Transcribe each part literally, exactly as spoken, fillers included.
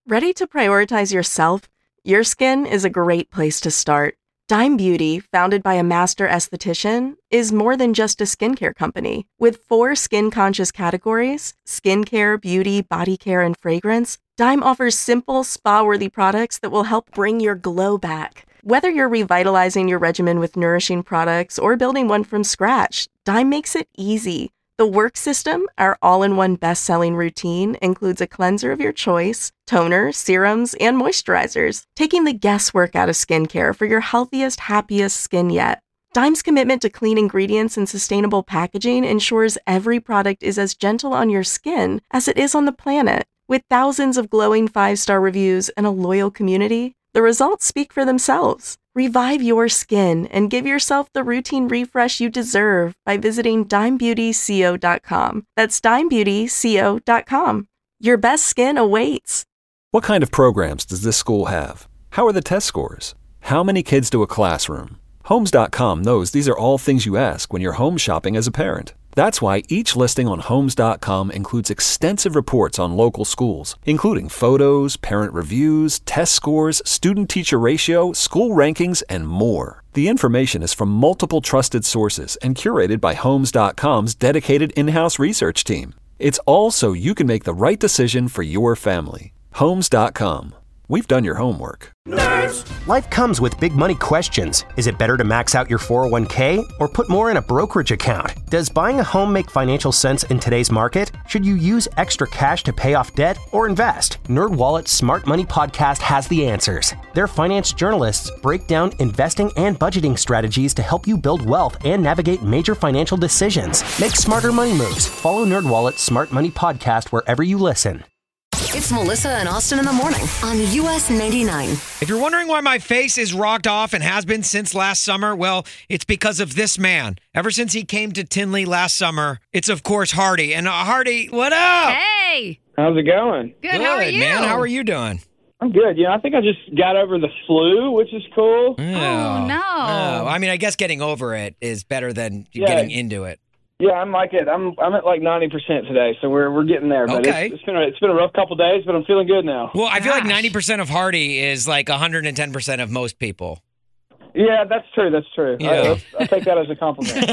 Ready to prioritize yourself? Your skin is a great place to start. Dime Beauty, founded by a master esthetician, is more than just a skincare company. With four skin-conscious categories, skincare, beauty, body care, and fragrance, Dime offers simple, spa-worthy products that will help bring your glow back. Whether you're revitalizing your regimen with nourishing products or building one from scratch, Dime makes it easy. The Work System, our all-in-one best-selling routine, includes a cleanser of your choice, toner, serums, and moisturizers, taking the guesswork out of skincare for your healthiest, happiest skin yet. Dime's commitment to clean ingredients and sustainable packaging ensures every product is as gentle on your skin as it is on the planet. With thousands of glowing five-star reviews and a loyal community, the results speak for themselves. Revive your skin and give yourself the routine refresh you deserve by visiting dime beauty co dot com. That's dime beauty co dot com. Your best skin awaits. What kind of programs does this school have? How are the test scores? How many kids to a classroom? Homes dot com knows these are all things you ask when you're home shopping as a parent. That's why each listing on Homes dot com includes extensive reports on local schools, including photos, parent reviews, test scores, student-teacher ratio, school rankings, and more. The information is from multiple trusted sources and curated by Homes dot com's dedicated in-house research team. It's all so you can make the right decision for your family. Homes dot com. We've done your homework. Nerds! Life comes with big money questions. Is it better to max out your four oh one k or put more in a brokerage account? Does buying a home make financial sense in today's market? Should you use extra cash to pay off debt or invest? NerdWallet's Smart Money Podcast has the answers. Their finance journalists break down investing and budgeting strategies to help you build wealth and navigate major financial decisions. Make smarter money moves. Follow NerdWallet's Smart Money Podcast wherever you listen. It's Melissa and Austin in the morning on U S ninety-nine. If you're wondering why my face is rocked off and has been since last summer, well, it's because of this man. Ever since he came to Tinley last summer, it's of course Hardy. And uh, Hardy, what up? Hey. How's it going? Good. How are you? Man, how are you doing? I'm good. You know, I think I just got over the flu, which is cool. Oh, Oh, no. Oh, I mean, I guess getting over it is better than Yeah. getting into it. Yeah, I'm like it. I'm I'm at like ninety percent today, so we're we're getting there. But Okay. it's, it's been a, it's been a rough couple days, but I'm feeling good now. Well, I feel like Gosh. ninety percent of Hardy is like one hundred ten percent of most people. Yeah, that's true. That's true. Yeah. I, I take that as a compliment.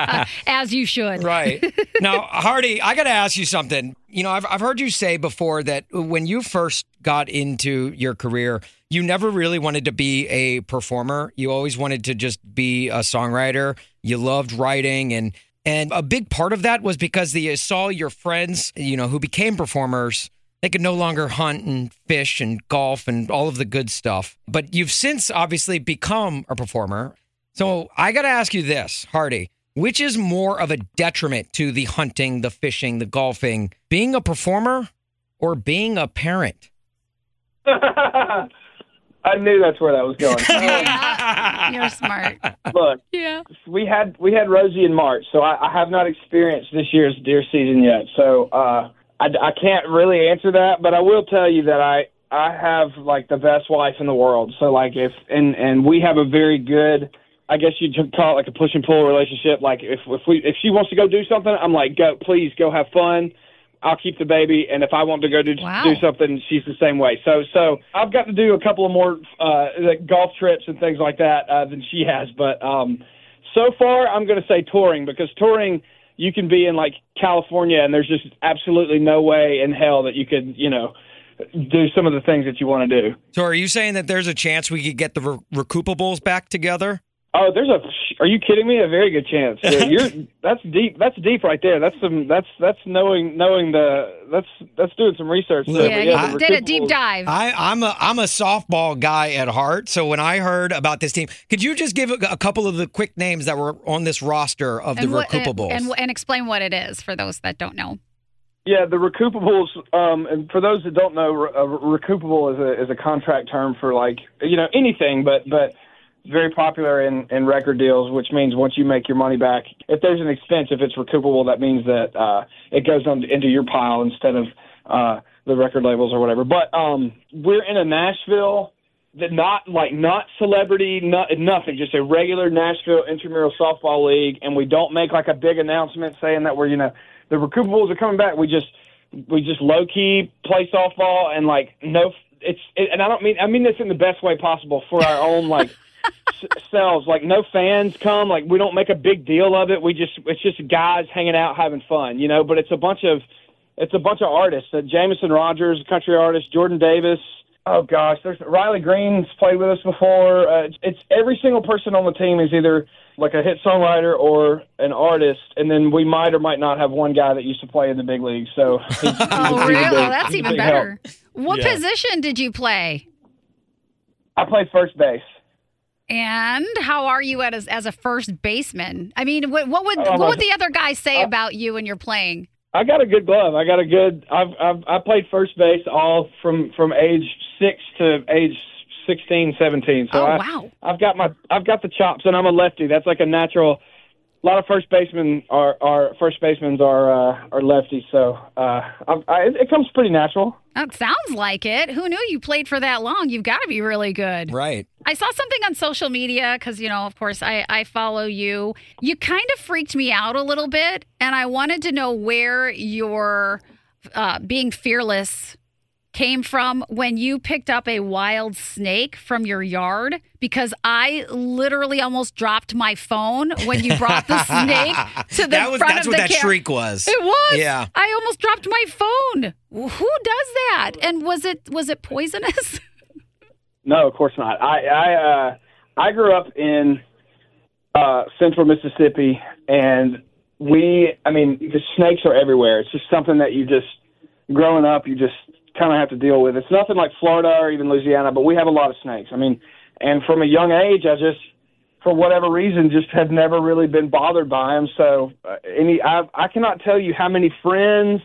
As you should. Right. Now, Hardy, I got to ask you something. You know, I've I've heard you say before that when you first got into your career, you never really wanted to be a performer. You always wanted to just be a songwriter. You loved writing, and and a big part of that was because you saw your friends, you know, who became performers. They could no longer hunt and fish and golf and all of the good stuff. But you've since obviously become a performer. So I got to ask you this, Hardy. Which is more of a detriment to the hunting, the fishing, the golfing, being a performer or being a parent? I knew that's where that was going. Yeah, you're smart. Look, Yeah. we had we had Rosie in March, so I, I have not experienced this year's deer season yet. So uh, I, I can't really answer that, but I will tell you that I I have like the best wife in the world. So like if and and we have a very good, I guess you'd call it like a push and pull relationship. Like if if we if she wants to go do something, I'm like, go, please go have fun. I'll keep the baby, and if I want to go do Wow. do something, she's the same way. So so I've got to do a couple of more uh, like golf trips and things like that uh, than she has. But um, so far, I'm going to say touring, because touring, you can be in like California, and there's just absolutely no way in hell that you could, you know, do some of the things that you want to do. So are you saying that there's a chance we could get the re- recoupables back together? Oh, there's a. Are you kidding me? A very good chance. Yeah, you're. That's deep. That's deep right there. That's some. That's that's knowing knowing the. That's that's doing some research. There. Yeah, But you yeah, the did a deep recoupables- dive. I, I'm a I'm a softball guy at heart. So when I heard about this team, could you just give a, a couple of the quick names that were on this roster of the and, what- recoupables? and, and explain what it is for those that don't know. Yeah, the recoupables. Um, and for those that don't know, a recoupable is a is a contract term for like you know anything, but but. very popular in, in record deals, which means once you make your money back, if there's an expense, if it's recoupable, that means that uh, it goes on into your pile instead of uh, the record labels or whatever. But um, we're in a Nashville, that not like not celebrity, not, nothing, just a regular Nashville intramural softball league, and we don't make like a big announcement saying that we're, you know, the recoupables are coming back. We just we just low key play softball and like no, it's it, and I don't mean I mean this in the best way possible for our own like s- selves. Like no fans come, like we don't make a big deal of it. We just it's just guys hanging out having fun, you know. But it's a bunch of it's a bunch of artists. Uh, Jameson Rogers, country artist, Jordan Davis. Oh gosh, there's Riley Green's played with us before. Uh, it's, it's every single person on the team is either like a hit songwriter or an artist, and then we might or might not have one guy that used to play in the big leagues. So, he's, he's Oh, a, he's really? a big, Well, that's he's a even big better. help. What Yeah. position did you play? I played first base. And how are you at as, as a first baseman? I mean, what, what would Oh, what would the other guys say I- about you when you're playing? I got a good glove. I got a good. I've, I've I played first base all from from age six to age sixteen, seventeen. So Oh, I, wow. I've got my I've got the chops, and I'm a lefty. That's like a natural. A lot of first basemen are are first basemen are uh, are lefties. So uh, I, I, it comes pretty natural. That sounds like it. Who knew you played for that long? You've got to be really good. Right. I saw something on social media because, you know, of course, I, I follow you. You kind of freaked me out a little bit, and I wanted to know where your uh, being fearless came from when you picked up a wild snake from your yard, because I literally almost dropped my phone when you brought the snake to the that was front that's of what the that cam- shriek was. It was. Yeah. I almost dropped my phone. Who does that? And was it was it poisonous? No, of course not. I I uh, I grew up in uh, central Mississippi, and we. I mean, the snakes are everywhere. It's just something that you just growing up, you just kind of have to deal with. It's nothing like Florida or even Louisiana, but we have a lot of snakes. I mean, and from a young age, I just, for whatever reason, just have never really been bothered by them. So, uh, any I I cannot tell you how many friends.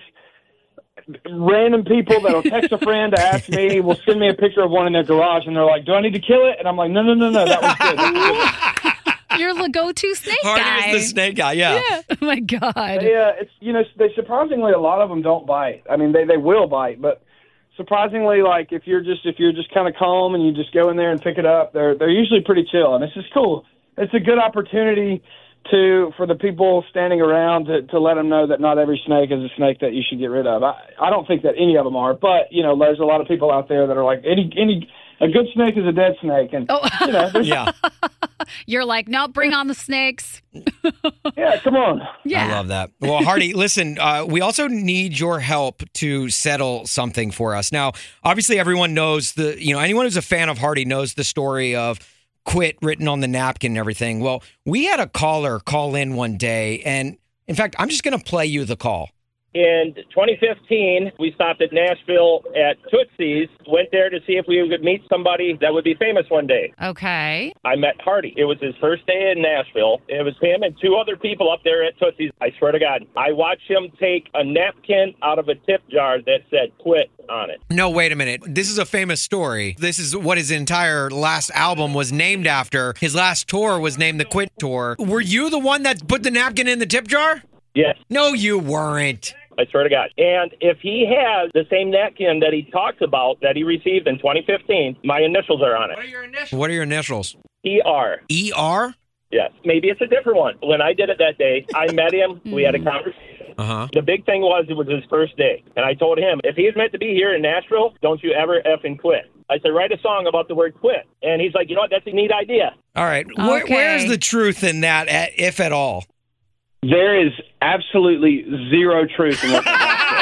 Random people that'll text a friend to ask me will send me a picture of one in their garage, and they're like, "Do I need to kill it?" And I'm like, "No, no, no, no, that was good." That was good. You're the go-to snake Hardy guy. was the snake guy. Yeah. Yeah. Oh my God. They, uh, it's you know, they surprisingly a lot of them don't bite. I mean, they they will bite, but surprisingly, like if you're just if you're just kind of calm and you just go in there and pick it up, they're they're usually pretty chill, and it's just cool. It's a good opportunity to for the people standing around to, to let them know that not every snake is a snake that you should get rid of. I, I don't think that any of them are, but you know, there's a lot of people out there that are like any any a good snake is a dead snake, and Oh. you know, there's- Yeah. You're like, no, bring on the snakes. yeah, come on. Yeah. I love that. Well, Hardy, listen, uh, we also need your help to settle something for us. Now, obviously, everyone knows the, you know, anyone who's a fan of Hardy knows the story of quit written on the napkin and everything. Well, we had a caller call in one day, and in fact, I'm just going to play you the call. In twenty fifteen, we stopped at Nashville at Tootsie's, went there to see if we could meet somebody that would be famous one day. Okay. I met Hardy. It was his first day in Nashville. It was him and two other people up there at Tootsie's. I swear to God, I watched him take a napkin out of a tip jar that said quit on it. No, wait a minute. This is a famous story. This is what his entire last album was named after. His last tour was named the Quit Tour. Were you the one that put the napkin in the tip jar? Yes. No, you weren't. I swear to God. And if he has the same napkin that he talks about that he received in twenty fifteen, my initials are on it. What are your initials? What are your initials? E R. E R? Yes. Maybe it's a different one. When I did it that day, I met him. We had a conversation. Uh-huh. The big thing was it was his first day. And I told him, if he's meant to be here in Nashville, don't you ever effing quit. I said, write a song about the word quit. And he's like, you know what? That's a neat idea. All right. Where, Okay. where's the truth in that, at- if at all? There is absolutely zero truth in what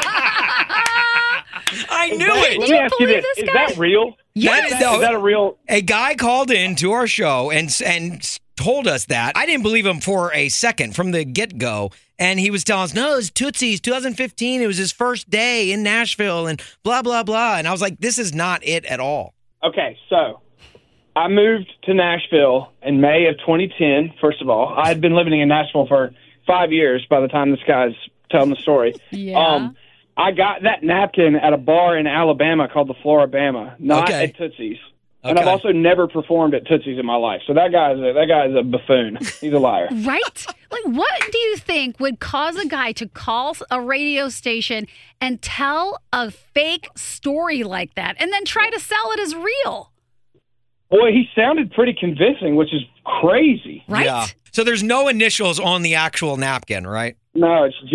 I knew Let it. me you ask you believe this: this is guy? that real? That Is is- that, is that a real? A guy called in to our show and and told us that. I didn't believe him for a second from the get-go. And he was telling us, no, it was Tootsie's twenty fifteen. It was his first day in Nashville and blah, blah, blah. And I was like, this is not it at all. Okay, so I moved to Nashville in May of twenty ten. First of all, I had been living in Nashville for five years by the time this guy's telling the story. Yeah. Um, I got that napkin at a bar in Alabama called the Floribama, not Okay. at Tootsie's. And Okay. I've also never performed at Tootsie's in my life. So that guy's a, that guy is a buffoon. He's a liar. Right? Like, what do you think would cause a guy to call a radio station and tell a fake story like that and then try to sell it as real? Boy, he sounded pretty convincing, which is crazy. Right? Yeah. So there's no initials on the actual napkin, right? No, it's just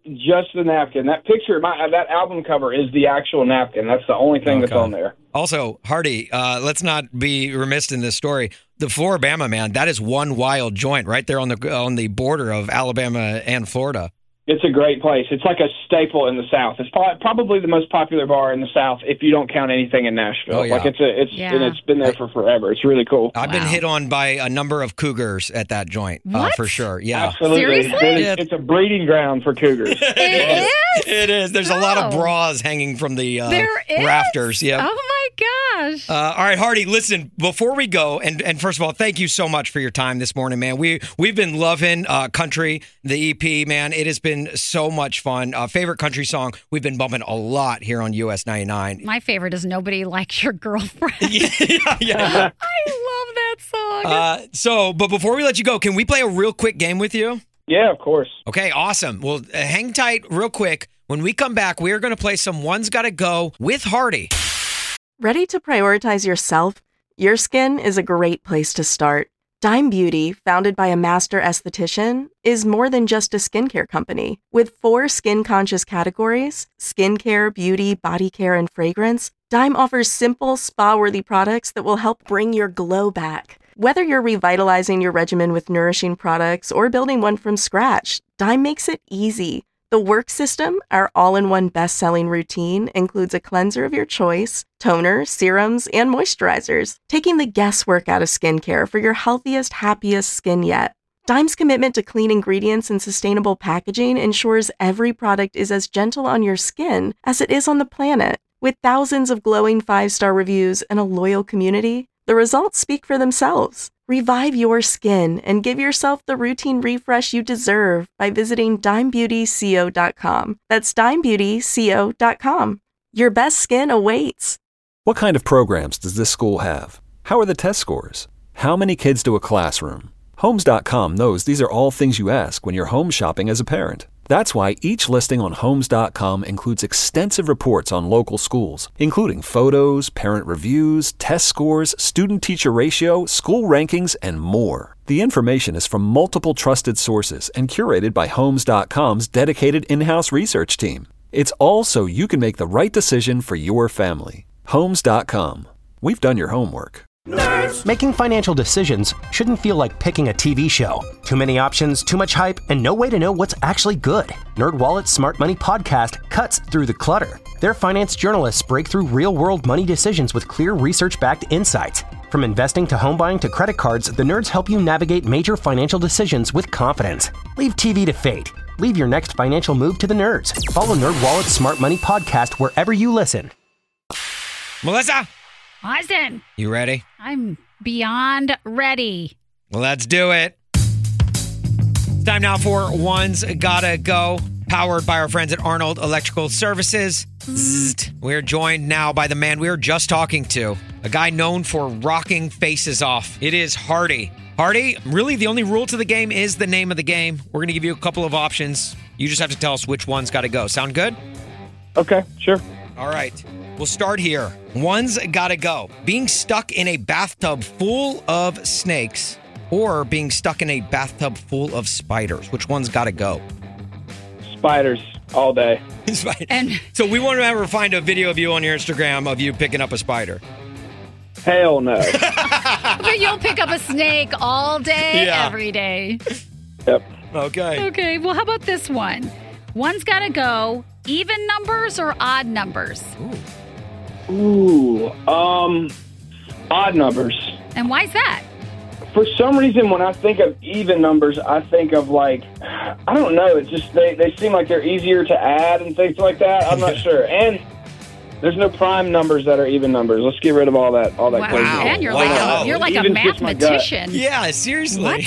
just the napkin. That picture, my, that album cover is the actual napkin. That's the only thing Okay. that's on there. Also, Hardy, uh, let's not be remiss in this story. The Floribama, man, that is one wild joint right there on the on the border of Alabama and Florida. It's a great place. It's like a staple in the South. It's pro- probably the most popular bar in the South if you don't count anything in Nashville. Oh, yeah. Like it's a, it's Yeah. and it's been there for forever. It's really cool. I've been Wow. hit on by a number of cougars at that joint, uh, What? for sure. Yeah. Absolutely. Seriously? It is- Yeah. It's a breeding ground for cougars. It is? It is. There's a lot of Oh. bras hanging from the uh, There is? rafters. Yeah. Oh, my gosh. Uh, all right, Hardy, listen, before we go, and, and first of all, thank you so much for your time this morning, man. We, we've been loving uh, country, the E P, man. It has been so much fun. Uh, favorite country song, we've been bumping a lot here on U S ninety-nine. My favorite is Nobody Likes Your Girlfriend. yeah, yeah. I love that song. Uh, so, but before we let you go, can we play a real quick game with you? Yeah, of course. Okay, awesome. Well, uh, hang tight real quick. When we come back, we are going to play some One's Gotta Go with Hardy. Ready to prioritize yourself? Your skin is a great place to start. Dime Beauty, founded by a master esthetician, is more than just a skincare company. With four skin-conscious categories, skincare, beauty, body care, and fragrance, Dime offers simple, spa-worthy products that will help bring your glow back. Whether you're revitalizing your regimen with nourishing products or building one from scratch, Dime makes it easy. The Work System, our all-in-one best-selling routine, includes a cleanser of your choice, toner, serums, and moisturizers, taking the guesswork out of skincare for your healthiest, happiest skin yet. Dime's commitment to clean ingredients and sustainable packaging ensures every product is as gentle on your skin as it is on the planet. With thousands of glowing five-star reviews and a loyal community, the results speak for themselves. Revive your skin and give yourself the routine refresh you deserve by visiting dime beauty co dot com. That's dime beauty co dot com. Your best skin awaits. What kind of programs does this school have? How are the test scores? How many kids do a classroom? Homes dot com knows these are all things you ask when you're home shopping as a parent. That's why each listing on Homes dot com includes extensive reports on local schools, including photos, parent reviews, test scores, student-teacher ratio, school rankings, and more. The information is from multiple trusted sources and curated by Homes dot com's dedicated in-house research team. It's all so you can make the right decision for your family. Homes dot com. We've done your homework. Making financial decisions shouldn't feel like picking a T V show. Too many options, too much hype, and no way to know what's actually good. NerdWallet's Smart Money Podcast cuts through the clutter. Their finance journalists break through real-world money decisions with clear research-backed insights. From investing to home buying to credit cards, the nerds help you navigate major financial decisions with confidence. Leave T V to fate. Leave your next financial move to the nerds. Follow NerdWallet's Smart Money Podcast wherever you listen. Melissa, Austin, you ready? I'm beyond ready. Let's do it. It's time now for One's Gotta Go, powered by our friends at Arnold Electrical Services. Zzzt. We're joined now by the man we were just talking to, a guy known for rocking faces off. It is Hardy. Hardy, really the only rule to the game is the name of the game. We're going to give you a couple of options. You just have to tell us which one's got to go. Sound good? Okay, sure. All right. We'll start here. One's gotta go. Being stuck in a bathtub full of snakes or being stuck in a bathtub full of spiders. Which one's gotta go? Spiders all day. And So we want to ever find a video of you on your Instagram of you picking up a spider. Hell no. but you'll pick up a snake all day, Yeah. every day. Yep. Okay. Okay, well, how about this one? One's got to go even numbers or odd numbers? Ooh, um, odd numbers. And why's that? For some reason, when I think of even numbers, I think of like, I don't know. It's just they, they seem like they're easier to add and things like that. I'm not sure. And there's no prime numbers that are even numbers. Let's get rid of all that all that Wow, crazy. and you're Wow. like a, you're like a Even's just my gut. mathematician. Yeah, seriously.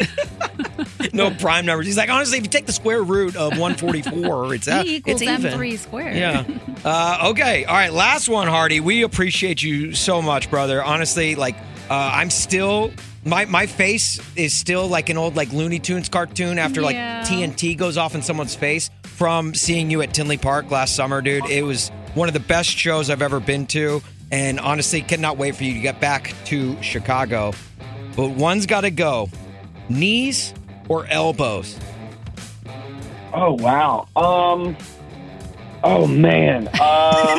No prime numbers. He's like, honestly, if you take the square root of one forty-four, it's, uh, E equals it's M even. three squared. Yeah. Uh, okay. All right. Last one, Hardy. We appreciate you so much, brother. Honestly, like, uh, I'm still... My my face is still like an old like Looney Tunes cartoon after like Yeah. T N T goes off in someone's face from seeing you at Tinley Park last summer, dude. It was one of the best shows I've ever been to, and honestly, cannot wait for you to get back to Chicago. But one's got to go: knees or elbows. Oh, wow. Um. Oh, man. Uh,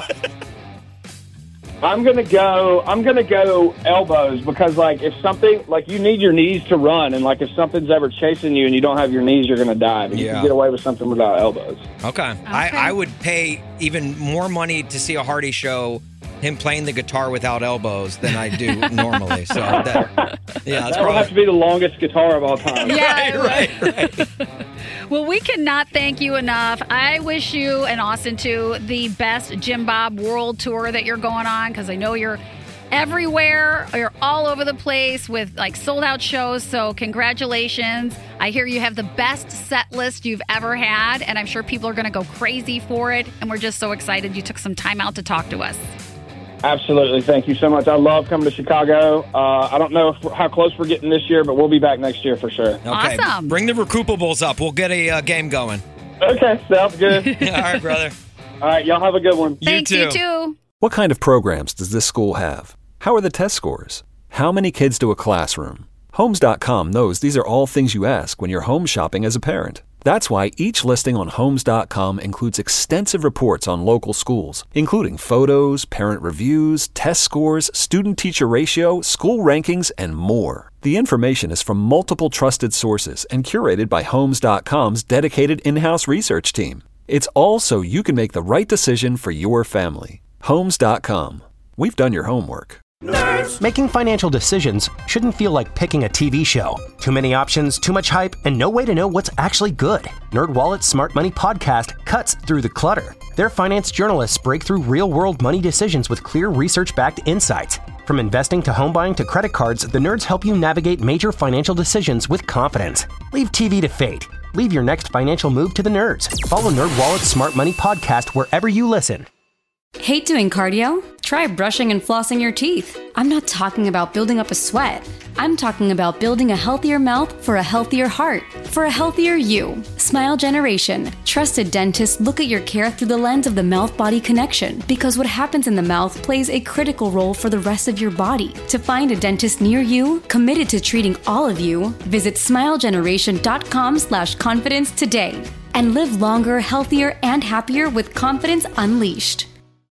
I'm going to go, I'm going to go elbows because, like, if something, like, you need your knees to run, and, like, if something's ever chasing you and you don't have your knees, you're going to die. But you Yeah. can get away with something without elbows. Okay. Okay. I, I would pay even more money to see a Hardy show, him playing the guitar without elbows, than I do normally. So, that, yeah, that's That will have probably. to be the longest guitar of all time. Yeah, right, right, right. Well, we cannot thank you enough. I wish you and Austin, too, the best Jim Bob World Tour that you're going on, because I know you're everywhere. You're all over the place with, like, sold-out shows, so congratulations. I hear you have the best set list you've ever had, and I'm sure people are going to go crazy for it, and we're just so excited you took some time out to talk to us. Absolutely. Thank you so much. I love coming to Chicago. Uh, I don't know if, how close we're getting this year, but we'll be back next year for sure. Okay. Awesome. Bring the recoupables up. We'll get a uh, game going. Okay, sounds good. All right, brother. All right, y'all have a good one. Thanks, you you too. too. What kind of programs does this school have? How are the test scores? How many kids do a classroom? Homes dot com knows these are all things you ask when you're home shopping as a parent. That's why each listing on Homes dot com includes extensive reports on local schools, including photos, parent reviews, test scores, student-teacher ratio, school rankings, and more. The information is from multiple trusted sources and curated by Homes dot com's dedicated in-house research team. It's all so you can make the right decision for your family. Homes dot com. We've done your homework. Making financial decisions shouldn't feel like picking a T V show. Too many options, too much hype, and no way to know what's actually good. NerdWallet's Smart Money Podcast cuts through the clutter. Their finance journalists break through real-world money decisions with clear research-backed insights. From investing to home buying to credit cards, the nerds help you navigate major financial decisions with confidence. Leave T V to fate. Leave your next financial move to the nerds. Follow NerdWallet's Smart Money Podcast wherever you listen. Hate doing cardio? Try brushing and flossing your teeth. I'm not talking about building up a sweat. I'm talking about building a healthier mouth for a healthier heart, for a healthier you. Smile Generation. Trusted dentists look at your care through the lens of the mouth-body connection, because what happens in the mouth plays a critical role for the rest of your body. To find a dentist near you, committed to treating all of you, visit smile generation dot com slash confidence today. And live longer, healthier, and happier with confidence unleashed.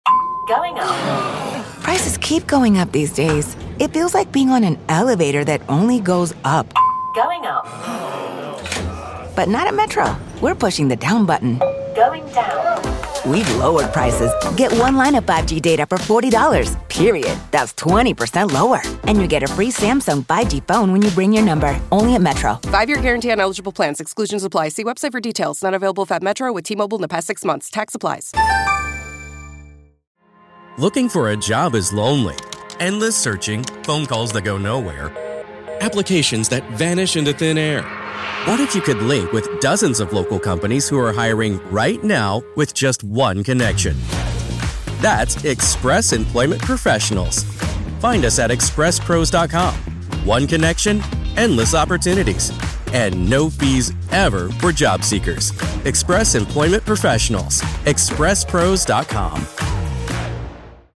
Going up. Prices keep going up these days. It feels like being on an elevator that only goes up. Going up. But not at Metro. We're pushing the down button. Going down. We've lowered prices. Get one line of five G data for forty dollars, period. That's twenty percent lower. And you get a free Samsung five G phone when you bring your number. Only at Metro. Five-year guarantee on eligible plans. Exclusions apply. See website for details. Not available if at Metro with T-Mobile in the past six months. Tax applies. Looking for a job is lonely. Endless searching, phone calls that go nowhere, applications that vanish into thin air. What if you could link with dozens of local companies who are hiring right now with just one connection? That's Express Employment Professionals. Find us at express pros dot com. One connection, endless opportunities, and no fees ever for job seekers. Express Employment Professionals. express pros dot com.